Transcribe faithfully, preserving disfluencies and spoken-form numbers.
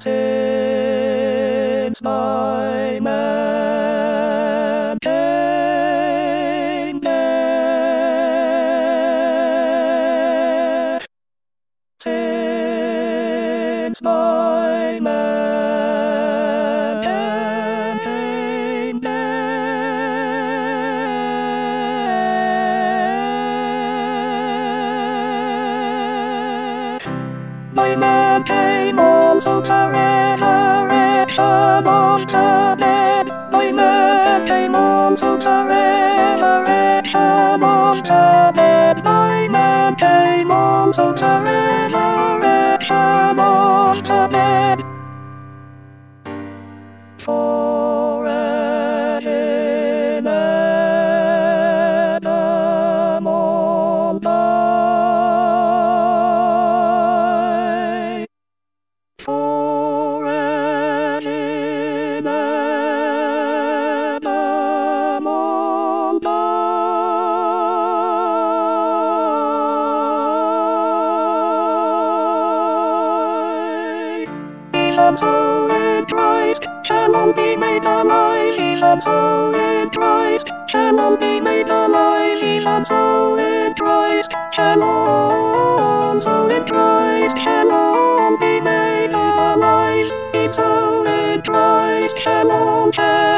Since my man came back, since my man came back, my man came home so the resurrection of the dead. My man came home so the resurrection of the dead. My man came home so the resurrection of the dead. For as in Adam all die, for as in Adam all die, even so in Christ shall all be made alive. Even so in Christ shall all be made alive. Even so in Christ shall all, so in Christ shall all be made alive. Even so in Christ shall all shall